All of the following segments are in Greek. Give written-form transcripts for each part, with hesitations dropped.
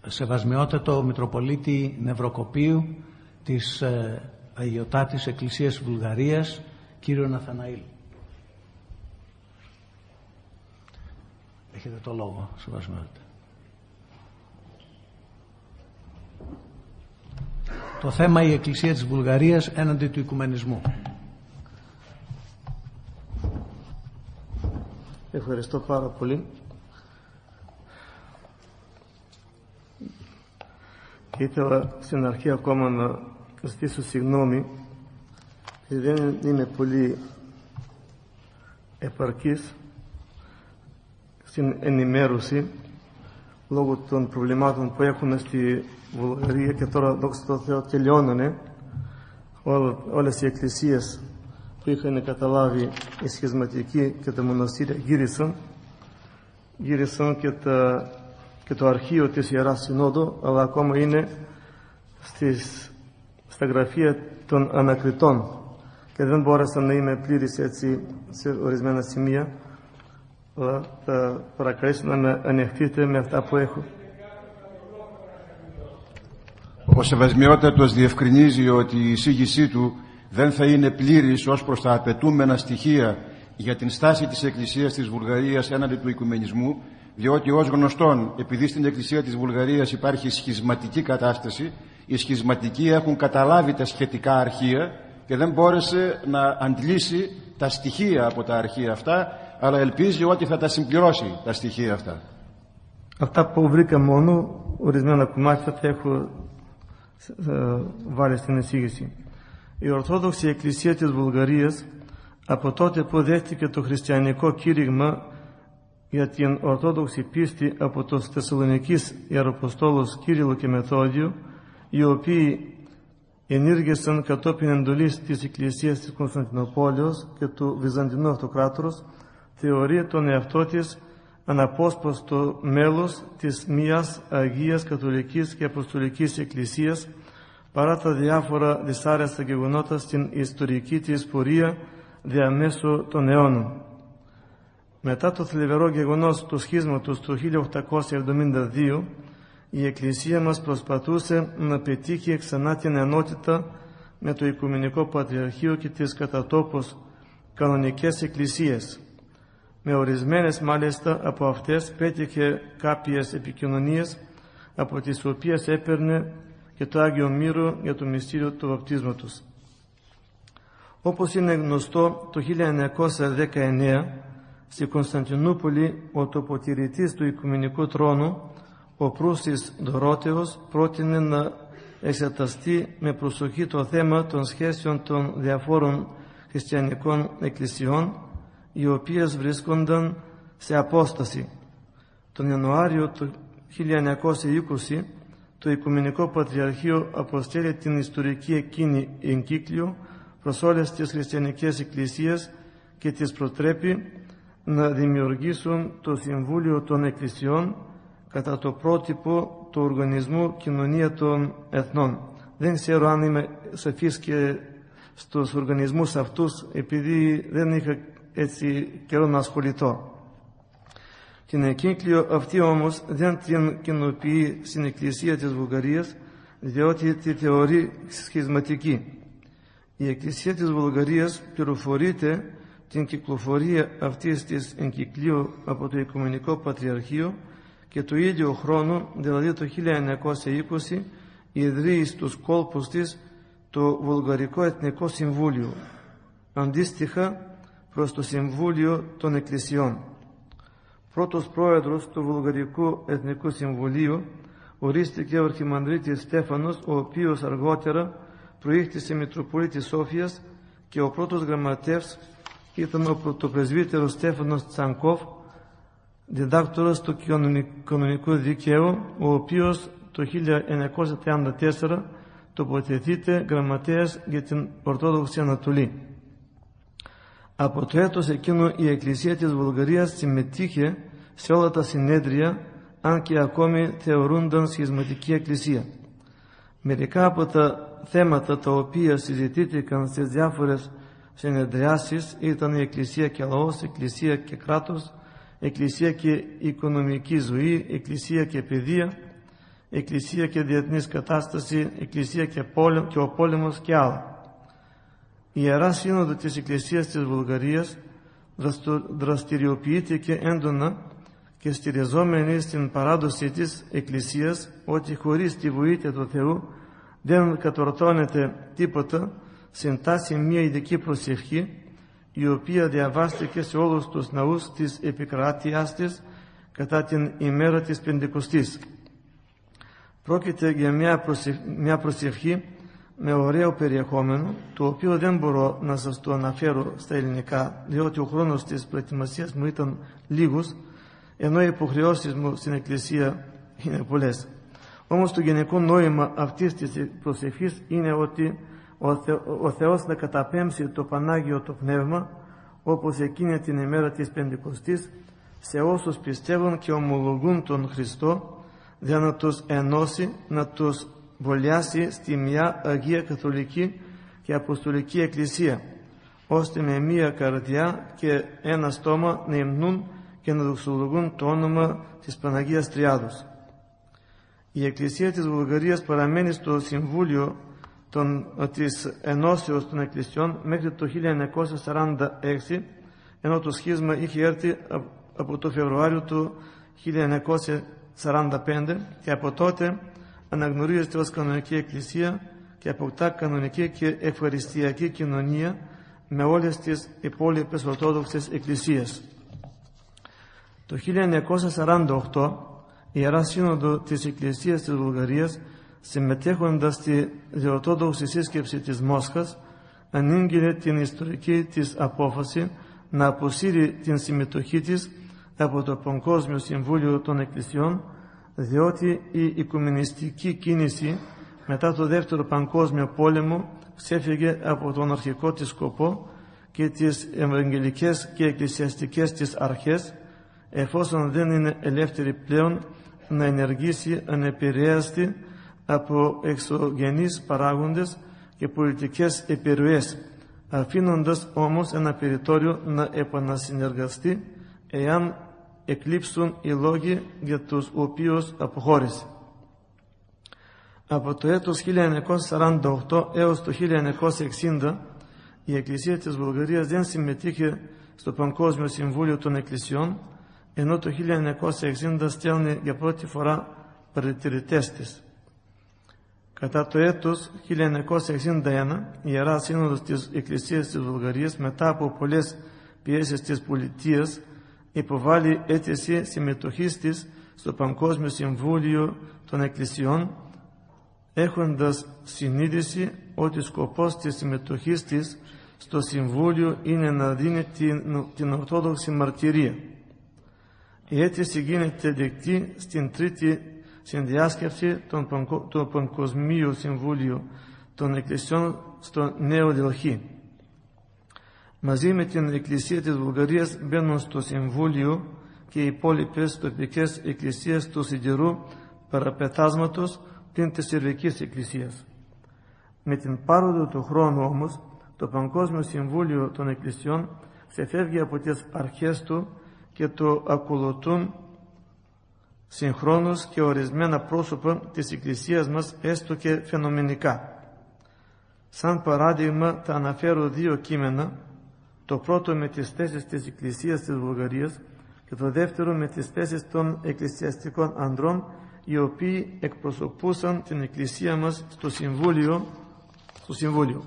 Σεβασμιότατο Μητροπολίτη Νευροκοπίου της Αγιωτάτης Εκκλησίας Βουλγαρίας, κύριο Ναθαναήλ. Έχετε το λόγο, σεβασμιότατε. Το θέμα η Εκκλησία της Βουλγαρίας έναντι του οικουμενισμού. Ευχαριστώ πάρα πολύ. Και ήθελα στην αρχή ακόμα να ζητήσω συγγνώμη, γιατί δεν είμαι πολύ επαρκής στην ενημέρωση λόγω των προβλημάτων που έχουν στη Βουλγαρία και τώρα, δόξα τω Θεώ, τελειώνανε όλες οι εκκλησίες που είχαν καταλάβει οι σχισματικοί και τα μοναστήρια γύρισαν και το αρχείο της Ιεράς Συνόδου, αλλά ακόμα είναι στα γραφεία των ανακριτών και δεν μπόρεσα να είμαι πλήρης έτσι σε ορισμένα σημεία, αλλά θα παρακαλέσω να με ανεχτείτε με αυτά που έχω. Ο Σεβασμιότατος διευκρινίζει ότι η εισήγησή του δεν θα είναι πλήρης ως προς τα απαιτούμενα στοιχεία για την στάση της Εκκλησίας της Βουλγαρίας έναντι του οικουμενισμού, διότι ως γνωστόν, επειδή στην Εκκλησία της Βουλγαρίας υπάρχει σχισματική κατάσταση, οι σχισματικοί έχουν καταλάβει τα σχετικά αρχεία και δεν μπόρεσε να αντλήσει τα στοιχεία από τα αρχεία αυτά, αλλά ελπίζει ότι θα τα συμπληρώσει τα στοιχεία αυτά. Αυτά που βρήκα μόνο, ορισμένα κομμάτια θα έχω βάλει στην εισήγηση. Η Ορθόδοξη Εκκλησία της Βουλγαρίας, από τότε που δέχτηκε το χριστιανικό κήρυγμα για την Ορθόδοξη πίστη από τους Θεσσαλονικείς Ιεραποστόλους Κύριλλο και Μεθόδιο, οι οποίοι ενήργησαν κατόπιν εντολής της Εκκλησίας της Κωνσταντινούπολης και του Βυζαντινού Αυτοκράτορος, θεωρεί τον εαυτό της αναπόσπαστο μέλος της μιας Αγίας Καθολικής και Αποστολικής Εκκλησίας, παρά τα διάφορα δυσάρεστα γεγονότα στην ιστορική της πορεία διαμέσου των αιώνων. Μετά το θλιβερό γεγονός του σχίσματος του 1872, η Εκκλησία μας προσπαθούσε να πετύχει ξανά την ενότητα με το Οικουμενικό Πατριαρχείο και τις κατά τόπους κανονικές εκκλησίες. Με ορισμένες μάλιστα από αυτές πέτυχε κάποιες επικοινωνίες, από τις οποίες έπαιρνε και το Άγιο Μύρο για το μυστήριο του βαπτίσματος. Όπως είναι γνωστό, το 1919 στη Κωνσταντινούπολη ο τοποτηρητής του Οικουμενικού Τρόνου, ο Προύσης Δωρότεος, πρότεινε να εξεταστεί με προσοχή το θέμα των σχέσεων των διαφόρων χριστιανικών εκκλησιών, οι οποίες βρίσκονταν σε απόσταση. Τον Ιανουάριο του 1920 το Οικουμενικό Πατριαρχείο αποστέλει την ιστορική εκείνη εγκύκλιο προς όλες τις χριστιανικές εκκλησίες και τις προτρέπει να δημιουργήσουν το Συμβούλιο των Εκκλησιών κατά το πρότυπο του Οργανισμού Κοινωνία των Εθνών. Δεν ξέρω αν είμαι σαφής και στους οργανισμούς αυτούς, επειδή δεν είχα έτσι καιρό να ασχοληθώ. Την εγκύκλιο αυτή όμως δεν την κοινοποιεί στην Εκκλησία της Βουλγαρίας, διότι τη θεωρεί σχισματική. Η Εκκλησία της Βουλγαρίας πληροφορείται την κυκλοφορία αυτής της εγκυκλίου από το Οικουμενικό Πατριαρχείο και το ίδιο χρόνο, δηλαδή το 1920, ιδρύει στους κόλπους της το Βουλγαρικό Εθνικό Συμβούλιο, αντίστοιχα προς το Συμβούλιο των Εκκλησιών. Πρώτος πρόεδρος του Βουλγαρικού Εθνικού Συμβουλίου ορίστηκε ο Αρχιμανδρίτης Στέφανος, ο οποίος αργότερα προήχθησε Μητροπολίτης Σόφιας, και ο πρώτος γραμματεύς ήταν ο πρωτοπρεσβύτερος Στέφανος Τσανκόφ, διδάκτορας του κανονικού δικαίου, ο οποίος το 1934 τοποθετείται γραμματέας για την Ορθόδοξη Ανατολή. Από το έτος εκείνο η Εκκλησία της Βουλγαρίας συμμετείχε σε όλα τα συνέδρια, αν και ακόμη θεωρούνταν σχισματική εκκλησία. Μερικά από τα θέματα τα οποία συζητήθηκαν στις διάφορες συνεδριάσεις ήταν η Εκκλησία και λαός, Εκκλησία και κράτος, Εκκλησία και οικονομική ζωή, Εκκλησία και παιδεία, εκκλησία και διεθνής κατάσταση, εκκλησία και ο πόλεμος και άλλα. Η Ιερά Σύνοδο της Εκκλησίας της Βουλγαρίας δραστηριοποιείται και έντονα και στηριζόμενη στην παράδοση της Εκκλησίας ότι χωρίς τη βοήθεια του Θεού δεν κατορθώνεται τίποτα, συντάσσει μια ειδική προσευχή η οποία διαβάστηκε σε όλους τους ναούς της επικράτειάς της κατά την ημέρα της Πεντηκοστής. Πρόκειται για μια προσευχή με ωραίο περιεχόμενο, το οποίο δεν μπορώ να σας το αναφέρω στα ελληνικά, διότι ο χρόνος της προετοιμασίας μου ήταν λίγος, ενώ οι υποχρεώσεις μου στην Εκκλησία είναι πολλές. Όμως το γενικό νόημα αυτής της προσευχής είναι ότι ο Θεός να καταπέμψει το Πανάγιο το Πνεύμα, όπως εκείνη την ημέρα της Πεντηκοστής, σε όσους πιστεύουν και ομολογούν τον Χριστό, για να τους ενώσει, να τους βολιάσει στη μια Αγία Καθολική και Αποστολική Εκκλησία, ώστε με μια καρδιά και ένα στόμα να υμνούν και να δοξολογούν το όνομα της Παναγίας Τριάδος. Η Εκκλησία της Βουλγαρίας παραμένει στο Συμβούλιο της Ενώσεως των Εκκλησιών μέχρι το 1946, ενώ το σχίσμα είχε έρθει από το Φεβρουάριο του 1945 και από τότε αναγνωρίζεται ως κανονική Εκκλησία και αποκτά κανονική και ευχαριστιακή κοινωνία με όλες τις υπόλοιπες Ορθόδοξες Εκκλησίες. Το 1948 η Ιερά Σύνοδο της Εκκλησίας της Βουλγαρίας, συμμετέχοντας στη Διορθόδοξη Σύσκεψη της Μόσχας, ανήγγειλε την ιστορική της απόφαση να αποσύρει την συμμετοχή της από το Παγκόσμιο Συμβούλιο των Εκκλησιών, διότι η οικουμενιστική κίνηση μετά το Δεύτερο Παγκόσμιο Πόλεμο ξέφυγε από τον αρχικό της σκοπό και τις ευαγγελικές και εκκλησιαστικές της αρχές, εφόσον δεν είναι ελεύθερη πλέον να ενεργήσει ανεπηρέαστη από εξωγενείς παράγοντες και πολιτικές επιρροές, αφήνοντας όμως ένα περιθώριο να επανασυνεργαστεί εάν εκλείψουν οι λόγοι για τους οποίους αποχώρησε. Από το έτος 1948 έως το 1960 η Εκκλησία της Βουλγαρίας δεν συμμετείχε στο Παγκόσμιο Συμβούλιο των Εκκλησιών, ενώ το 1960 στέλνει για πρώτη φορά παρατηρητές της. Κατά το έτος 1961 η Ιερά Σύνοδος της Εκκλησίας της Βουλγαρίας, μετά από πολλές πιέσεις της πολιτείας, υποβάλλει αίτηση συμμετοχής της στο Παγκόσμιο Συμβούλιο των Εκκλησιών, έχοντας συνείδηση ότι σκοπός της συμμετοχής της στο Συμβούλιο είναι να δίνει την Ορθόδοξη μαρτυρία. Η αίτηση γίνεται δεκτή στην τρίτη συνδιάσκεψη του Παγκοσμίου Συμβούλιο των Εκκλησιών στο Νέο Δελχή. Μαζί με την Εκκλησία της Βουλγαρίας μπαίνουν στο Συμβούλιο και οι υπόλοιπες τοπικές εκκλησίες του Σιδηρού Παραπετάσματος πλην της Σερβικής Εκκλησίας. Με την πάροδο του χρόνου όμως, το Παγκόσμιο Συμβούλιο των Εκκλησιών ξεφεύγει από τις αρχές του και το ακολουθούν συγχρόνως και ορισμένα πρόσωπα της Εκκλησίας μας, έστω και φαινομενικά. Σαν παράδειγμα θα αναφέρω δύο κείμενα, το πρώτο με τις θέσεις της Εκκλησίας της Βουλγαρίας και το δεύτερο με τις θέσεις των εκκλησιαστικών ανδρών, οι οποίοι εκπροσωπούσαν την Εκκλησία μας στο Συμβούλιο.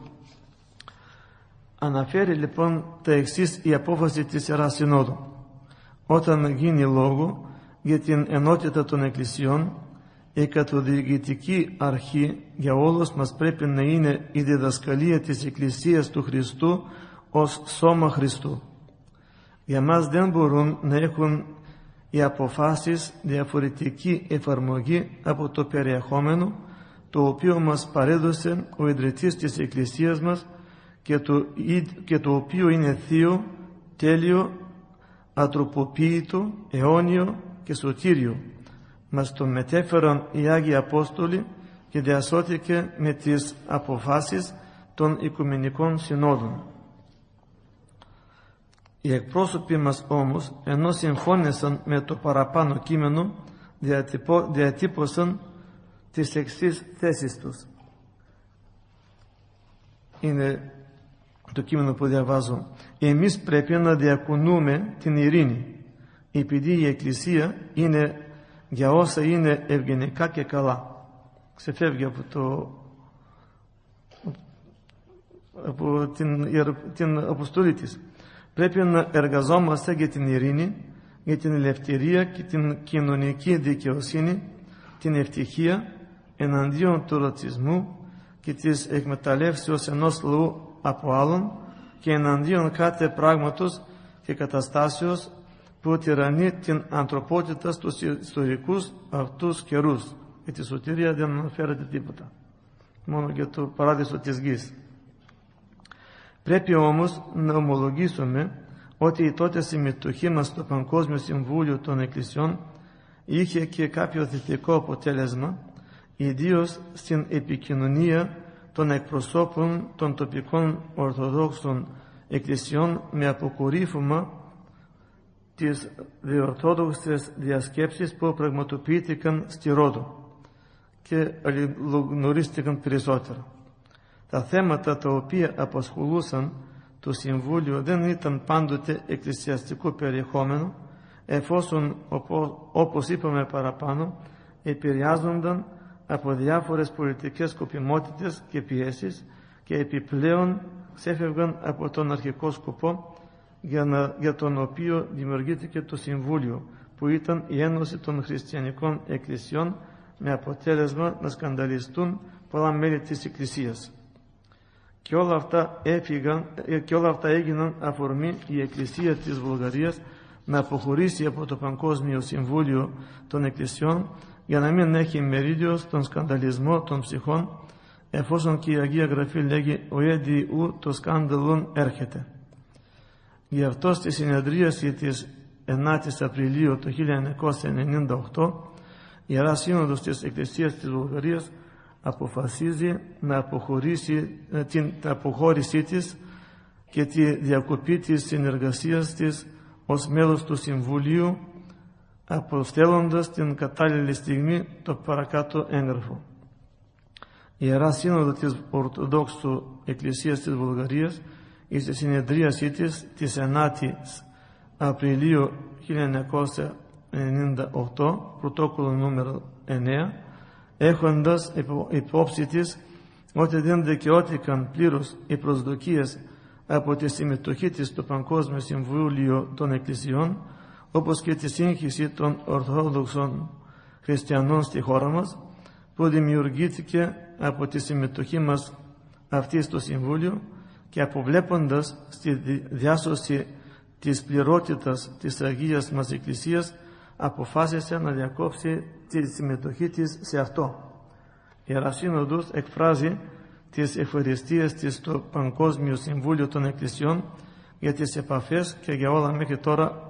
Αναφέρει λοιπόν τα εξής η απόφαση της Ιεράς Συνόδου. Όταν γίνει λόγο για την ενότητα των Εκκλησιών, η καθοδιοικητική αρχή για όλους μας πρέπει να είναι η διδασκαλία της Εκκλησίας του Χριστού ως σώμα Χριστού. Για μας δεν μπορούν να έχουν οι αποφάσεις διαφορετική εφαρμογή από το περιεχόμενο το οποίο μας παρέδωσε ο ιδρυτής της Εκκλησίας μας και το οποίο είναι θείο, τέλειο, ατροποποίητο, αιώνιο και σωτήριο. Μας το μετέφεραν οι Άγιοι Απόστολοι και διασώθηκε με τις αποφάσεις των Οικουμενικών Συνόδων. Οι εκπρόσωποι μας όμως, ενώ συμφώνησαν με το παραπάνω κείμενο, διατύπωσαν τις εξής θέσεις τους. Είναι το κείμενο που διαβάζω. Εμείς πρέπει να διακονούμε την ειρήνη, επειδή η Εκκλησία είναι για όσα είναι ευγενικά και καλά. Ξεφεύγει από την αποστολή της. Πρέπει να εργαζόμαστε για την ειρήνη, για την ελευθερία και την κοινωνική δικαιοσύνη, την ευτυχία εναντίον του ρατσισμού και της εκμεταλλεύσεως ενός λαού από άλλον και εναντίον κάθε πράγματος και καταστάσεως που τυραννεί την ανθρωπότητα στους ιστορικούς αυτούς καιρούς. Για τη σωτηρία δεν αναφέρεται τίποτα, μόνο για το παράδεισο της γης. Πρέπει όμως να ομολογήσουμε ότι η τότε συμμετοχή μας στο Παγκόσμιο Συμβούλιο των Εκκλησιών είχε και κάποιο θετικό αποτέλεσμα, ιδίως στην επικοινωνία των εκπροσώπων των τοπικών Ορθοδόξων Εκκλησιών με αποκορύφωμα τις διορθόδοξες διασκέψεις που πραγματοποιήθηκαν στη Ρόδο και αλληλογνωρίστηκαν περισσότερο. Τα θέματα τα οποία απασχολούσαν το Συμβούλιο δεν ήταν πάντοτε εκκλησιαστικού περιεχόμενο, εφόσον, όπως είπαμε παραπάνω, επηρεάζονταν από διάφορες πολιτικές σκοπιμότητες και πιέσεις και επιπλέον ξέφευγαν από τον αρχικό σκοπό για τον οποίο δημιουργήθηκε το Συμβούλιο, που ήταν η Ένωση των Χριστιανικών Εκκλησιών, με αποτέλεσμα να σκανδαλιστούν πολλά μέλη της Εκκλησίας. Και όλα αυτά έγιναν αφορμή η Εκκλησία της Βουλγαρίας να αποχωρήσει από το Παγκόσμιο Συμβούλιο των Εκκλησιών για να μην έχει μερίδιο στον σκανδαλισμό των ψυχών, εφόσον και η Αγία Γραφή λέγει «Οέδι ου το σκάνδαλον έρχεται». Γι' αυτό στη συνεδρίαση της 9ης Απριλίου του 1998 η Ιερά Σύνοδος της Εκκλησίας της Βουλγαρίας αποφασίζει να αποχωρήσει την αποχώρησή της και τη διακοπή της συνεργασίας της ως μέλος του Συμβουλίου, αποστέλλοντας την κατάλληλη στιγμή το παρακάτω έγγραφο. Η Ιερά Σύνοδο της Ορθοδόξου Εκκλησίας της Βουλγαρίας στη συνεδρίασή της 9ης Απριλίου 1998, πρωτόκολλο νούμερο 9, έχοντας υπόψη της ότι δεν δικαιώθηκαν πλήρως οι προσδοκίες από τη συμμετοχή της στο Παγκόσμιο Συμβούλιο των Εκκλησιών, όπως και τη σύγχυση των Ορθόδοξων Χριστιανών στη χώρα μας, που δημιουργήθηκε από τη συμμετοχή μας αυτή στο Συμβούλιο, και αποβλέποντας στη διάσωση της πληρότητας της Αγίας μας Εκκλησίας, αποφάσισε να διακόψει τη συμμετοχή της σε αυτό. Η Ιερά Σύνοδος εκφράζει τις ευχαριστίες της στο Παγκόσμιο Συμβούλιο των Εκκλησιών για τις επαφές και για όλα μέχρι τώρα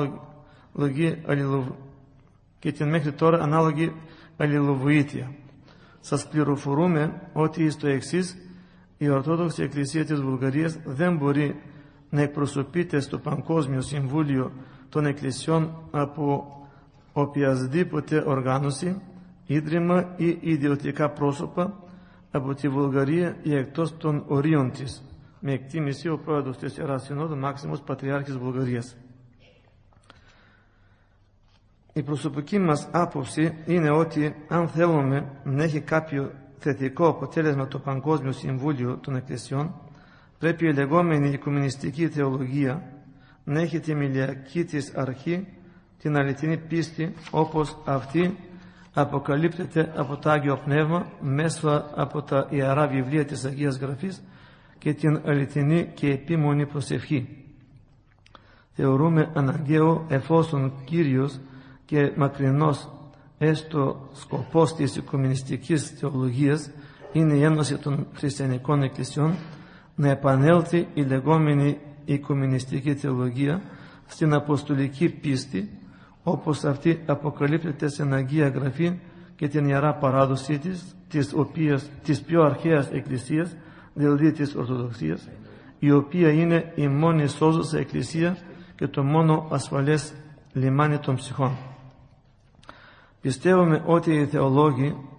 ανάλογη αλληλοβοήθεια. Σας πληροφορούμε ότι στο εξής η Ορθόδοξη Εκκλησία της Βουλγαρίας δεν μπορεί να εκπροσωπείται στο Παγκόσμιο Συμβούλιο των Εκκλησιών από οποιασδήποτε οργάνωση, ίδρυμα ή ιδιωτικά πρόσωπα από τη Βουλγαρία ή εκτός των ορίων της, με εκτίμηση ο πρόεδρος της Ιεράς Συνόδου, Μάξιμος Πατριάρχης Βουλγαρίας. Η προσωπική μας άποψη είναι ότι αν θέλουμε να έχει κάποιο θετικό αποτέλεσμα το Παγκόσμιο Συμβούλιο των Εκκλησιών, πρέπει η λεγόμενη οικουμενιστική θεολογία να έχει τη μιλιακή της αρχή, την αληθινή πίστη, όπως αυτή αποκαλύπτεται από το Άγιο Πνεύμα μέσα από τα Ιερά Βιβλία της Αγίας Γραφής και την αληθινή και επίμονη προσευχή. Θεωρούμε αναγκαίο, εφόσον Κύριος και μακρινός έστω σκοπός της οικουμενιστικής θεολογίας είναι η ένωση των χριστιανικών εκκλησιών, να επανέλθει η λεγόμενη οικουμενιστική θεολογία στην αποστολική πίστη, όπως αυτή αποκαλύπτεται στην Αγία Γραφή και την Ιερά Παράδοση της πιο αρχαίας εκκλησίας, δηλαδή της Ορθοδοξίας, η οποία είναι η μόνη σώζουσα εκκλησία και το μόνο ασφαλές λιμάνι των ψυχών. Πιστεύουμε ότι οι θεολόγοι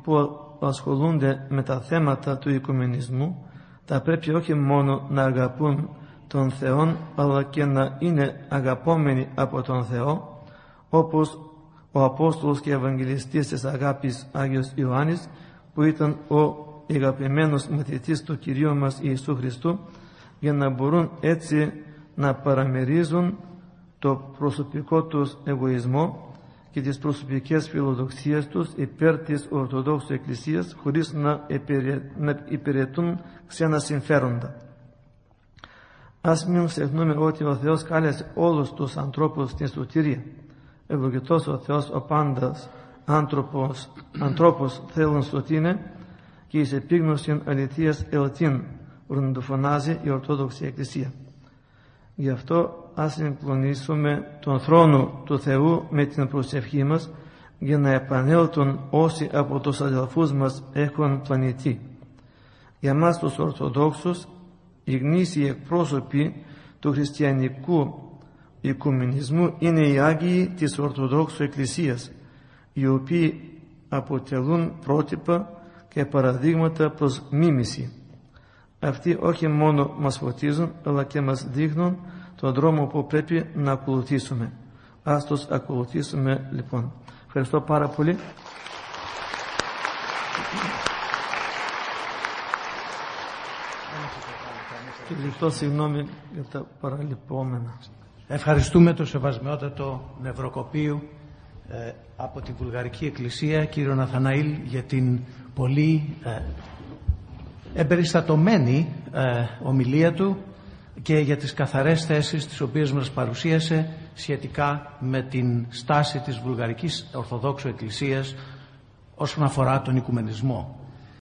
που ασχολούνται με τα θέματα του οικουμενισμού θα πρέπει όχι μόνο να αγαπούν τον Θεό, αλλά και να είναι αγαπόμενοι από τον Θεό, όπως ο Απόστολος και Ευαγγελιστής της αγάπης Άγιος Ιωάννης, που ήταν ο αγαπημένος μαθητής του Κυρίου μας Ιησού Χριστού, για να μπορούν έτσι να παραμερίζουν το προσωπικό τους εγωισμό και τις προσωπικές φιλοδοξίες τους υπέρ της Ορθοδόξου Εκκλησίας, χωρίς να υπηρετούν ξένα συμφέροντα. Ας μην ξεχνούμε ότι ο Θεός κάλεσε όλους τους ανθρώπους στην σωτηρία. Ευλογητός ο Θεός ο πάντας ανθρώπους θέλουν σωτήνε και εις επίγνωσιν αληθείας ελτήν, ορνητοφωνάζει η Ορθόδοξη Εκκλησία. Γι' αυτό ας εγκλονίσουμε τον θρόνο του Θεού με την προσευχή μας, για να επανέλθουν όσοι από τους αδελφούς μας έχουν πλανητεί. Για μας τους Ορθοδόξους, οι γνήσιοι εκπρόσωποι του χριστιανικού οικουμενισμού είναι οι Άγιοι της Ορθοδόξου Εκκλησίας, οι οποίοι αποτελούν πρότυπα και παραδείγματα προς μίμηση. Αυτοί όχι μόνο μας φωτίζουν, αλλά και μας δείχνουν τον δρόμο που πρέπει να ακολουθήσουμε. Ας τους ακολουθήσουμε λοιπόν. Ευχαριστώ πάρα πολύ. Και ζητώ συγγνώμη για τα παραλυπόμενα. Ευχαριστούμε το Σεβασμιότατο Νευροκοπείο από τη Βουλγαρική Εκκλησία, κύριο Ναθαναήλ, για την πολύ εμπεριστατωμένη ομιλία του και για τις καθαρές θέσεις τις οποίες μας παρουσίασε σχετικά με την στάση της Βουλγαρικής Ορθοδόξου Εκκλησίας όσον αφορά τον οικουμενισμό.